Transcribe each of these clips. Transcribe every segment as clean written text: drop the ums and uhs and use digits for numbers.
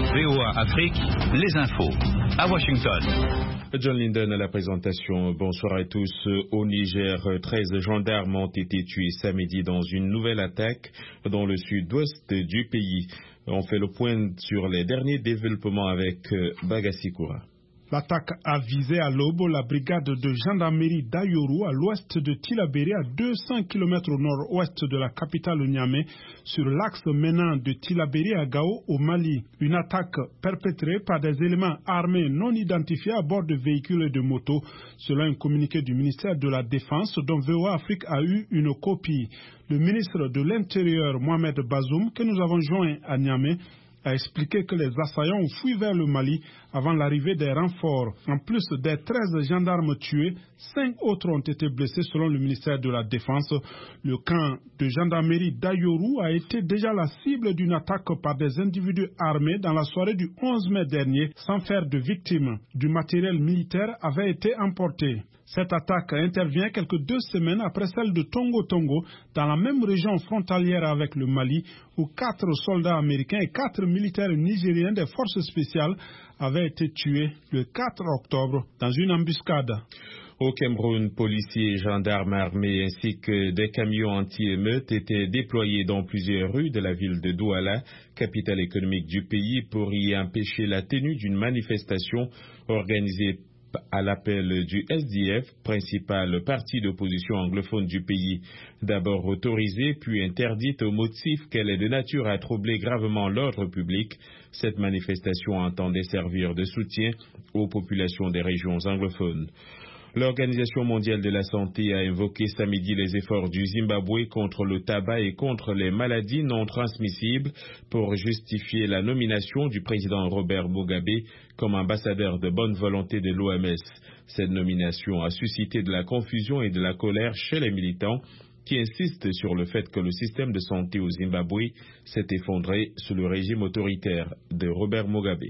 VOA Afrique, les infos. À Washington. John Linden à la présentation. Bonsoir à tous. Au Niger, 13 gendarmes ont été tués samedi dans une nouvelle attaque dans le sud-ouest du pays. On fait le point sur les derniers développements avec Bagassi Koura. L'attaque a visé à l'aube la brigade de gendarmerie d'Ayoru à l'ouest de Tillabéri, à 200 km au nord-ouest de la capitale Niamey, sur l'axe menant de Tillabéri à Gao au Mali. Une attaque perpétrée par des éléments armés non identifiés à bord de véhicules et de motos, selon un communiqué du ministère de la Défense dont VOA Afrique a eu une copie. Le ministre de l'Intérieur, Mohamed Bazoum, que nous avons joint à Niamey, a expliqué que les assaillants ont fui vers le Mali avant l'arrivée des renforts. En plus des 13 gendarmes tués, 5 autres ont été blessés selon le ministère de la Défense. Le camp de gendarmerie d'Ayoru a été déjà la cible d'une attaque par des individus armés dans la soirée du 11 mai dernier, sans faire de victimes. Du matériel militaire avait été emporté. Cette attaque intervient quelques 2 semaines après celle de Tongo Tongo, dans la même région frontalière avec le Mali, où 4 soldats américains et 4 militaires nigériens des forces spéciales avaient été tués le 4 octobre dans une embuscade. Au Cameroun, policiers et gendarmes armés ainsi que des camions anti-émeutes étaient déployés dans plusieurs rues de la ville de Douala, capitale économique du pays, pour y empêcher la tenue d'une manifestation organisée à l'appel du SDF, principal parti d'opposition anglophone du pays. D'abord autorisée, puis interdite au motif qu'elle est de nature à troubler gravement l'ordre public, cette manifestation entendait servir de soutien aux populations des régions anglophones. L'Organisation mondiale de la santé a invoqué samedi les efforts du Zimbabwe contre le tabac et contre les maladies non transmissibles pour justifier la nomination du président Robert Mugabe comme ambassadeur de bonne volonté de l'OMS. Cette nomination a suscité de la confusion et de la colère chez les militants qui insistent sur le fait que le système de santé au Zimbabwe s'est effondré sous le régime autoritaire de Robert Mugabe.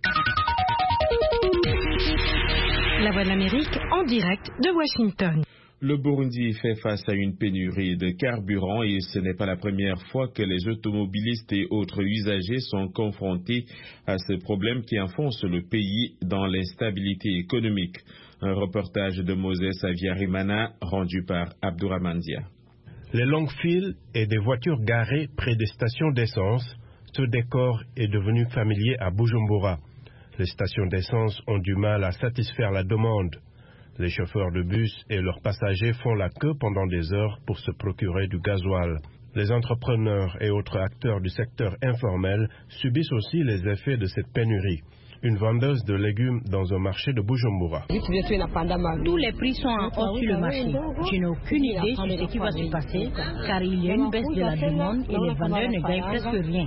La Voix de l'Amérique en direct de Washington. Le Burundi fait face à une pénurie de carburant et ce n'est pas la première fois que les automobilistes et autres usagers sont confrontés à ce problème qui enfonce le pays dans l'instabilité économique. Un reportage de Moses Aviarimana rendu par Abdourahmane Dia. Les longues files et des voitures garées près des stations d'essence, ce décor est devenu familier à Bujumbura. Les stations d'essence ont du mal à satisfaire la demande. Les chauffeurs de bus et leurs passagers font la queue pendant des heures pour se procurer du gasoil. Les entrepreneurs et autres acteurs du secteur informel subissent aussi les effets de cette pénurie. Une vendeuse de légumes dans un marché de Bujumbura. Tous les prix sont en hausse sur le marché. Je n'ai aucune idée sur ce qui va se passer car il y a une baisse de la demande et les vendeurs ne gagnent presque rien.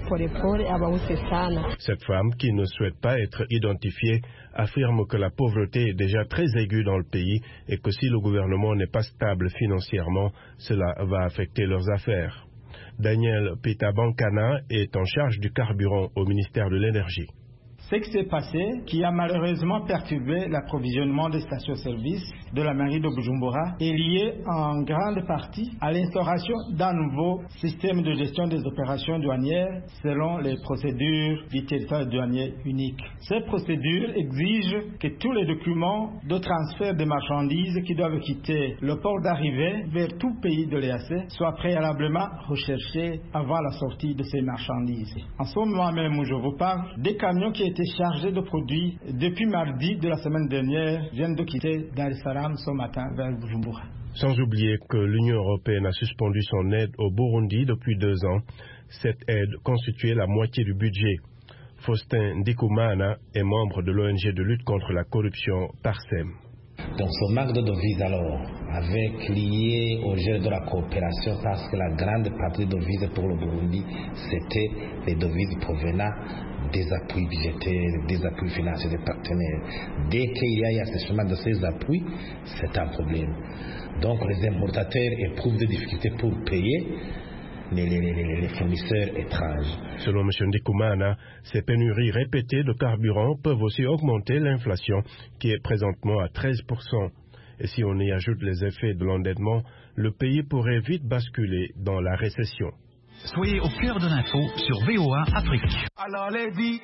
Cette femme, qui ne souhaite pas être identifiée, affirme que la pauvreté est déjà très aiguë dans le pays et que si le gouvernement n'est pas stable financièrement, cela va affecter leurs affaires. Daniel Pitabankana est en charge du carburant au ministère de l'Énergie. Ce qui s'est passé, qui a malheureusement perturbé l'approvisionnement des stations-service de la mairie de Bujumbura, est lié en grande partie à l'instauration d'un nouveau système de gestion des opérations douanières selon les procédures du territoire douanier unique. Ces procédures exigent que tous les documents de transfert de marchandises qui doivent quitter le port d'arrivée vers tout pays de l'EAC soient préalablement recherchés avant la sortie de ces marchandises. En ce moment même où je vous parle, des camions qui étaient chargés de produits depuis mardi de la semaine dernière viennent de quitter Dar es Salaam ce matin vers Bujumbura. Sans oublier que l'Union européenne a suspendu son aide au Burundi depuis 2 ans. Cette aide constituait la moitié du budget. Faustin Ndikumana est membre de l'ONG de lutte contre la corruption Parsem. Donc ce manque de devises alors, avec lié au gel de la coopération, parce que la grande partie de devises pour le Burundi, c'était les devises provenant des appuis budgétaires, des appuis financiers des partenaires. Dès qu'il y a assèchement de ces appuis, c'est un problème. Donc les importateurs éprouvent des difficultés pour payer les fournisseurs étrangers. Selon M. Ndikumana, ces pénuries répétées de carburant peuvent aussi augmenter l'inflation qui est présentement à 13%. Et si on y ajoute les effets de l'endettement, le pays pourrait vite basculer dans la récession. Soyez au cœur de l'info sur VOA Afrique. Alors les vies,